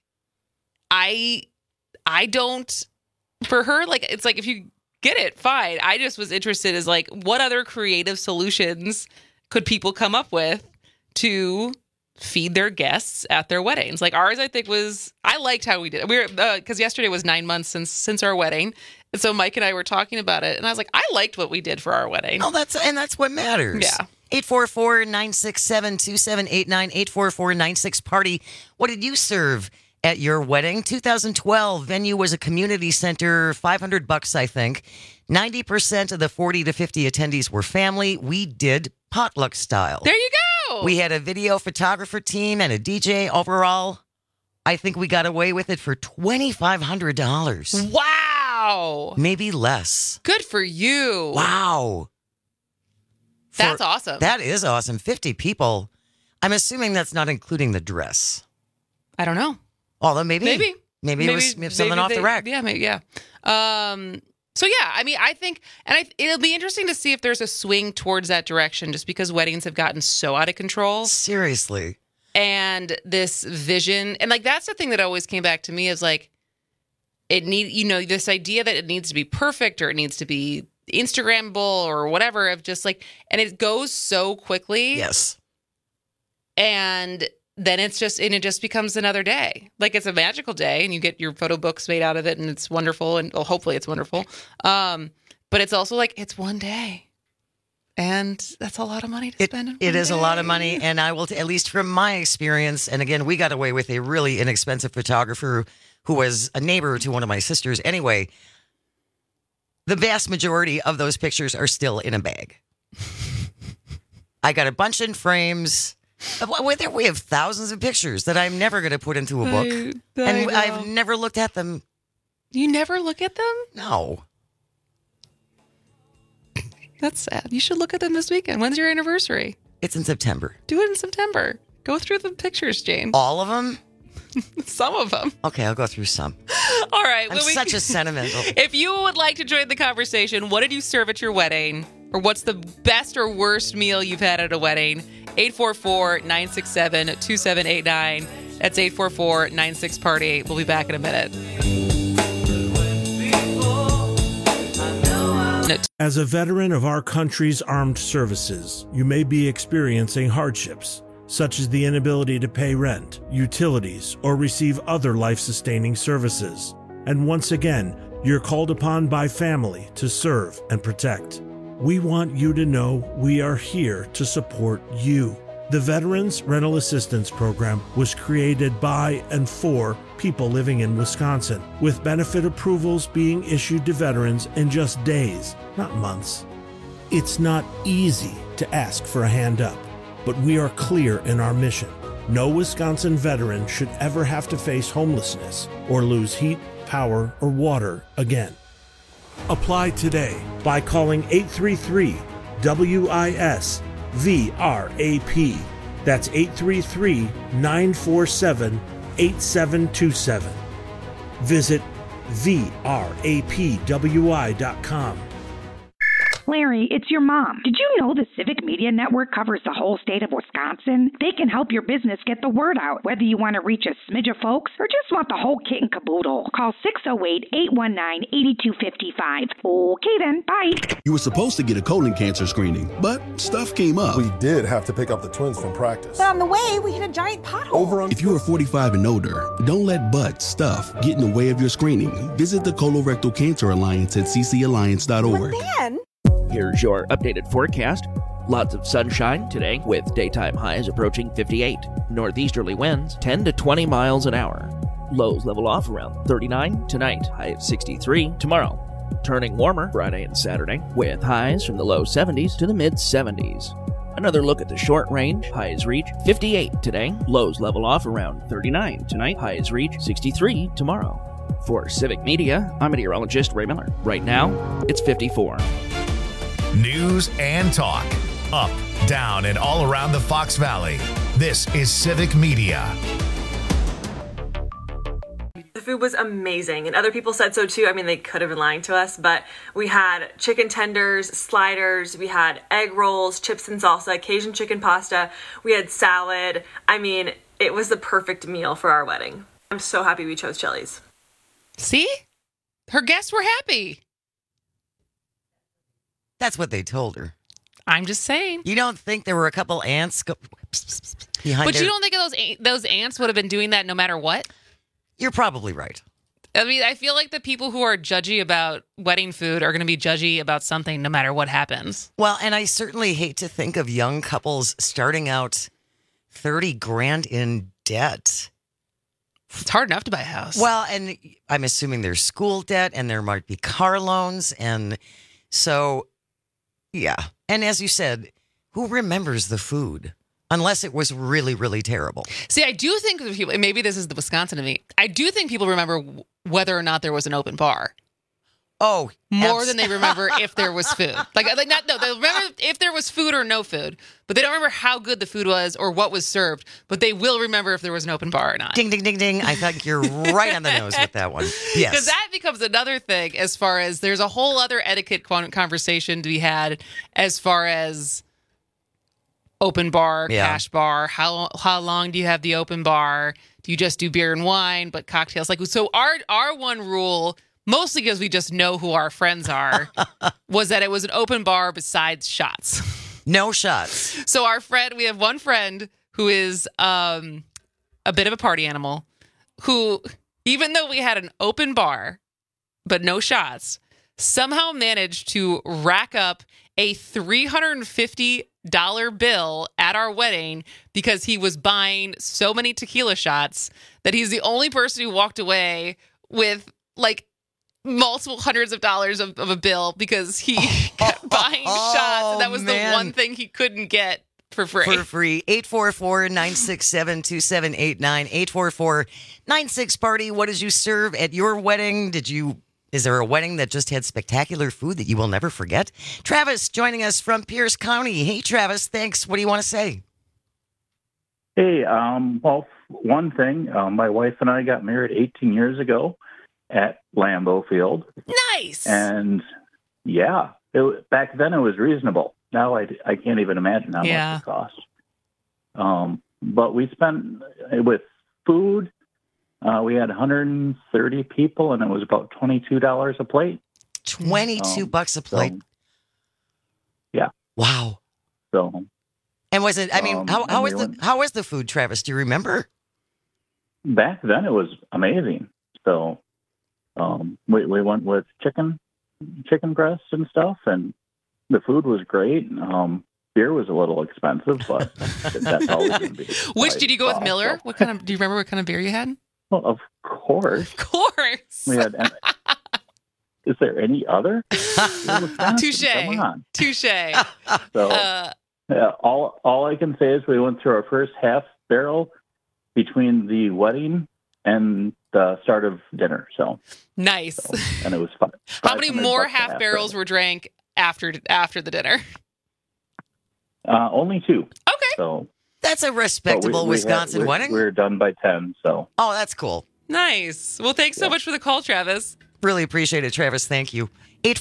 I don't, for her, it's like if you get it, fine. I just was interested as what other creative solutions could people come up with to feed their guests at their weddings? Ours, I think I liked how we did it. We were, because yesterday was 9 months since our wedding. And so Mike and I were talking about it, and I was like, I liked what we did for our wedding. Oh, that's what matters. Yeah. 844-967-2789, 844-96-PARTY. What did you serve at your wedding? 2012 venue was a community center, $500, I think. 90% of the 40 to 50 attendees were family. We did potluck style. There you go. We had a video photographer team and a DJ. Overall, I think we got away with it for $2,500. Wow. Maybe less. Good for you. Wow. That's awesome. That is awesome. 50 people. I'm assuming that's not including the dress. I don't know. Although maybe it was something off the rack. Yeah, maybe, yeah. So yeah, I mean, I think, it'll be interesting to see if there's a swing towards that direction, just because weddings have gotten so out of control. Seriously. And this vision, and that's the thing that always came back to me is this idea that it needs to be perfect, or it needs to be Instagrammable or whatever, of just and it goes so quickly. Yes. And then it just becomes another day. It's a magical day, and you get your photo books made out of it, and it's wonderful, and hopefully it's wonderful. But it's also it's one day, and that's a lot of money to spend. It is a lot of money, and I will, at least from my experience, and again, we got away with a really inexpensive photographer who was a neighbor to one of my sisters. Anyway, the vast majority of those pictures are still in a bag. I got a bunch in frames. We have thousands of pictures that I'm never going to put into a book. And I've never looked at them. You never look at them? No. That's sad. You should look at them this weekend. When's your anniversary? It's in September. Do it in September. Go through the pictures, James. All of them? Some of them. Okay, I'll go through some. All right. I'm such a sentimental. If you would like to join the conversation, what did you serve at your wedding? Or what's the best or worst meal you've had at a wedding? 844-967-2789. That's 844-96-PARTY. We'll be back in a minute. As a veteran of our country's armed services, you may be experiencing hardships, such as the inability to pay rent, utilities, or receive other life-sustaining services. And once again, you're called upon by family to serve and protect. We want you to know we are here to support you. The Veterans Rental Assistance Program was created by and for people living in Wisconsin, with benefit approvals being issued to veterans in just days, not months. It's not easy to ask for a hand up, but we are clear in our mission. No Wisconsin veteran should ever have to face homelessness or lose heat, power, or water again. Apply today by calling 833-WIS-VRAP. That's 833-947-8727. Visit VRAPWI.com. Larry, it's your mom. Did you know the Civic Media Network covers the whole state of Wisconsin? They can help your business get the word out, whether you want to reach a smidge of folks or just want the whole kit and caboodle. Call 608-819-8255. Okay then, bye. You were supposed to get a colon cancer screening, but stuff came up. We did have to pick up the twins from practice. But on the way, we hit a giant pothole. If you are 45 and older, don't let butt stuff get in the way of your screening. Visit the Colorectal Cancer Alliance at ccalliance.org. But then... Here's your updated forecast. Lots of sunshine today with daytime highs approaching 58. Northeasterly winds 10 to 20 miles an hour. Lows level off around 39 tonight, high of 63 tomorrow. Turning warmer Friday and Saturday with highs from the low 70s to the mid 70s. Another look at the short range. Highs reach 58 today. Lows level off around 39 tonight. Highs reach 63 tomorrow. For Civic Media, I'm meteorologist Ray Miller. Right now, it's 54. News and talk. Up, down, and all around the Fox Valley. This is Civic Media. The food was amazing, and other people said so too. I mean, they could have been lying to us, but we had chicken tenders, sliders, we had egg rolls, chips and salsa, Cajun chicken pasta, we had salad. I mean, it was the perfect meal for our wedding. I'm so happy we chose Chili's. See? Her guests were happy. That's what they told her. I'm just saying. You don't think there were a couple ants behind But her? you don't think those ants would have been doing that no matter what? You're probably right. I mean, I feel like the people who are judgy about wedding food are going to be judgy about something no matter what happens. Well, and I certainly hate to think of young couples starting out $30,000 in debt. It's hard enough to buy a house. Well, and I'm assuming there's school debt and there might be car loans. And so, yeah. And as you said, who remembers the food? Unless it was really, really terrible. See, I do think that people, maybe this is the Wisconsin of me, I do think people remember whether or not there was an open bar. Oh, more than they remember if there was food. They remember if there was food or no food, but they don't remember how good the food was or what was served, but they will remember if there was an open bar or not. Ding, ding, ding, ding. I think you're right on the nose with that one. Yes. Because that becomes another thing as far as there's a whole other etiquette conversation to be had as far as open bar, cash bar. How long do you have the open bar? Do you just do beer and wine, but cocktails? So our one rule, mostly because we just know who our friends are, was that it was an open bar besides shots. No shots. So we have one friend who is a bit of a party animal who, even though we had an open bar, but no shots, somehow managed to rack up a $350 bill at our wedding because he was buying so many tequila shots that he's the only person who walked away with multiple hundreds of dollars of a bill because he kept buying shots, and that was the one thing he couldn't get for free. 844-967-2789. 844-96-PARTY. What did you serve at your wedding? Is there a wedding that just had spectacular food that you will never forget? Travis joining us from Pierce County. Hey, Travis, thanks. What do you want to say? Hey, well, one thing, my wife and I got married 18 years ago at Lambeau Field. Nice. And yeah, back then it was reasonable. Now I can't even imagine how much it cost. But we spent with food. We had 130 people, and it was about $22 a plate. $22 a plate. So, yeah. Wow. So. And was it? I mean, how was the food, Travis? Do you remember? Back then, it was amazing. So, we went with chicken breasts and stuff, and the food was great. Beer was a little expensive, but that's always going to be. Which did you go with Miller? So. Do you remember what kind of beer you had? Well, of course. Of course. We had. Is there any other? Touche. Come on. Touche. So, all I can say is we went through our first half barrel between the wedding and the start of dinner. So nice. And it was fun. How many more half barrels were drank after the dinner? Only 2. Okay. So that's a respectable Wisconsin wedding. We were done by 10. So that's cool. Nice. Well, thanks so much for the call, Travis. Really appreciate it, Travis. Thank you.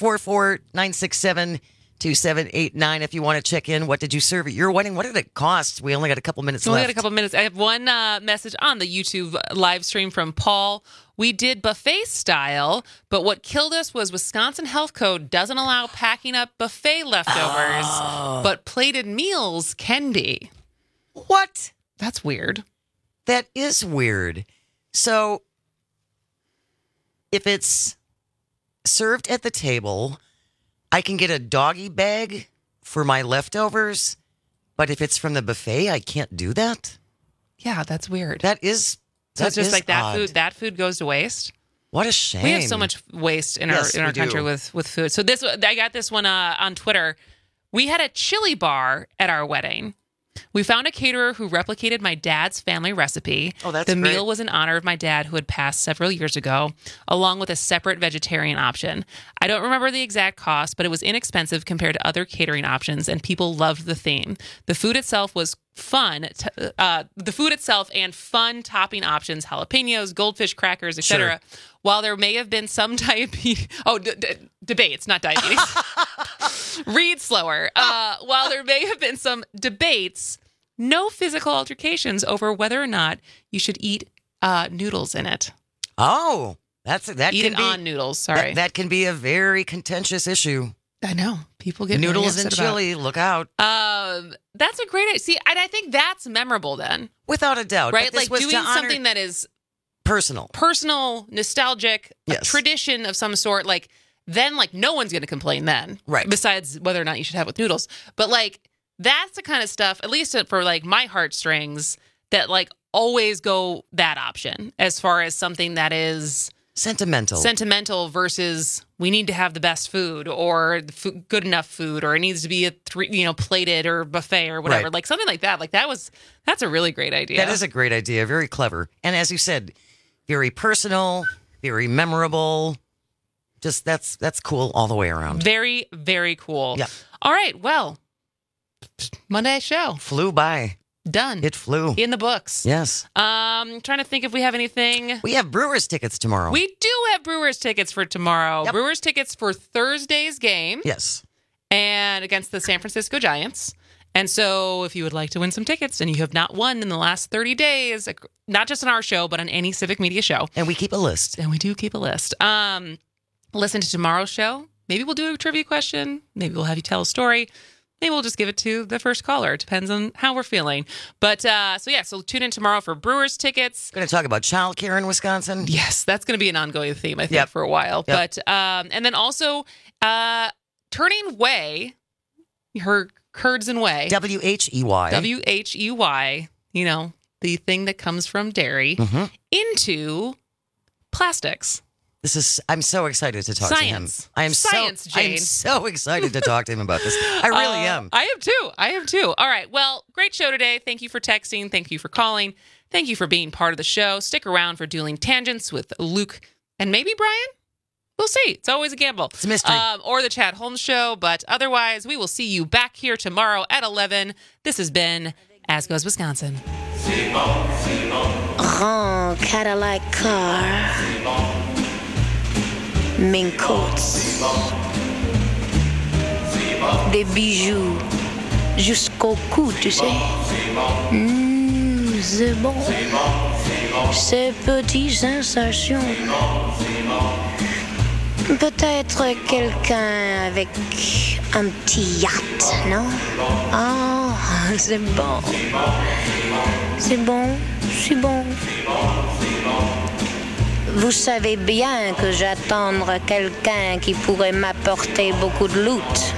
844-967-2789 if you want to check in. What did you serve at your wedding? What did it cost? We only got a couple minutes left. I have one message on the YouTube live stream from Paul. We did buffet style, but what killed us was Wisconsin Health Code doesn't allow packing up buffet leftovers, but plated meals can be. What? That's weird. That is weird. So if it's served at the table, I can get a doggy bag for my leftovers, but if it's from the buffet, I can't do that? Yeah, that's weird. That is So it's just like odd. that food goes to waste. What a shame. We have so much waste in our country with food. So I got this one on Twitter. We had a chili bar at our wedding. We found a caterer who replicated my dad's family recipe. Oh, that's The great. meal was in honor of my dad, who had passed several years ago, along with a separate vegetarian option. I don't remember the exact cost, but it was inexpensive compared to other catering options, and people loved the theme. The food itself was fun. The food itself and fun topping options: jalapenos, goldfish crackers, etc. Sure. While there may have been some diabetes, debates, not diabetes. Read slower. While there may have been some debates, no physical altercations over whether or not you should eat noodles in it. Oh, that eat can it be on noodles. Sorry, that can be a very contentious issue. I know people get noodles very and upset chili. Look out! That's a great idea. See, and I think that's memorable then, Without a doubt, right? But this Like was doing to honor something that is personal, nostalgic, a Yes. tradition of some sort. Like then, like no one's going to complain then, right? Besides whether or not you should have with noodles, but like that's the kind of stuff, at least for like my heartstrings, that like always go that option as far as something that is sentimental versus we need to have the best food or good enough food, or it needs to be plated or buffet or whatever. Right. Like something like that. Like that's a really great idea. That is a great idea. Very clever. And as you said, very personal, very memorable. Just that's cool all the way around. Very, very cool. Yeah. All right. Well, Monday show flew by. Done. It flew. In the books. Yes. Trying to think if we have anything. We have Brewers tickets tomorrow. We do have Brewers tickets for tomorrow. Yep. Brewers tickets for Thursday's game. Yes. And against the San Francisco Giants. And so if you would like to win some tickets and you have not won in the last 30 days, not just on our show, but on any Civic Media show. And we keep a list. And we do keep a list. Listen to tomorrow's show. Maybe we'll do a trivia question. Maybe we'll have you tell a story. Maybe we'll just give it to the first caller. It depends on how we're feeling. But so tune in tomorrow for Brewers tickets. Going to talk about childcare in Wisconsin. Yes, that's going to be an ongoing theme, I think, for a while. Yep. But and then also turning whey, her curds and whey. WHEY. WHEY, the thing that comes from dairy, into plastics. I'm so excited to talk to him. I'm Jane. so excited to talk to him about this. I really am. I am too. All right. Well, great show today. Thank you for texting. Thank you for calling. Thank you for being part of the show. Stick around for Dueling Tangents with Luke and maybe Brian. We'll see. It's always a gamble. It's a mystery. Or the Chad Holmes Show. But otherwise, we will see you back here tomorrow at 11. This has been As Goes Wisconsin. Grand Cadillac car. Mink coats, des bijoux jusqu'au cou, tu sais. C'est bon. Ces petites sensations. Peut-être quelqu'un avec un petit yacht, non? Oh, c'est bon. C'est bon, c'est bon. Vous savez bien que j'attends quelqu'un qui pourrait m'apporter beaucoup de loot.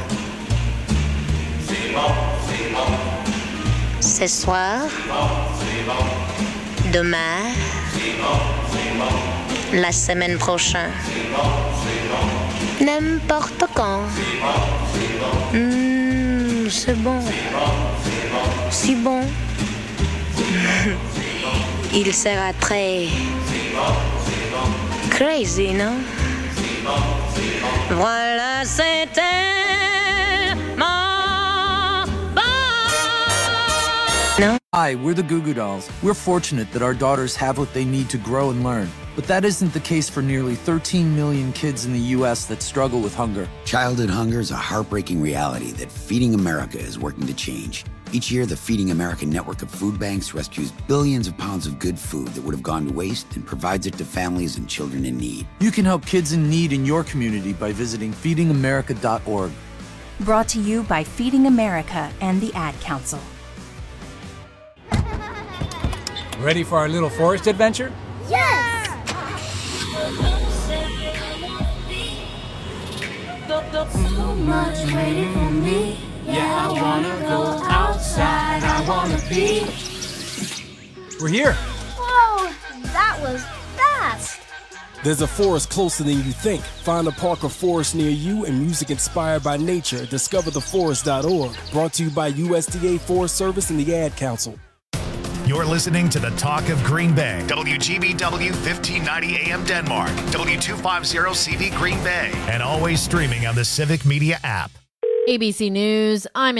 Ce soir, demain, la semaine prochaine, n'importe quand. C'est bon, si bon. Il sera très crazy, non? Voilà, c'est tellement bon. Non? Hi, we're the Goo Goo Dolls. We're fortunate that our daughters have what they need to grow and learn. But that isn't the case for nearly 13 million kids in the U.S. that struggle with hunger. Childhood hunger is a heartbreaking reality that Feeding America is working to change. Each year, the Feeding America network of food banks rescues billions of pounds of good food that would have gone to waste and provides it to families and children in need. You can help kids in need in your community by visiting feedingamerica.org. Brought to you by Feeding America and the Ad Council. Ready for our little forest adventure? Yes! So much waiting for me. Yeah, I wanna go outside. I wanna be. We're here. Whoa, that was fast. There's a forest closer than you think. Find a park or forest near you and music inspired by nature. DiscoverTheForest.org. Brought to you by USDA Forest Service and the Ad Council. You're listening to the Talk of Green Bay. WGBW 1590 AM Denmark. W250CV Green Bay. And always streaming on the Civic Media app. ABC News, I'm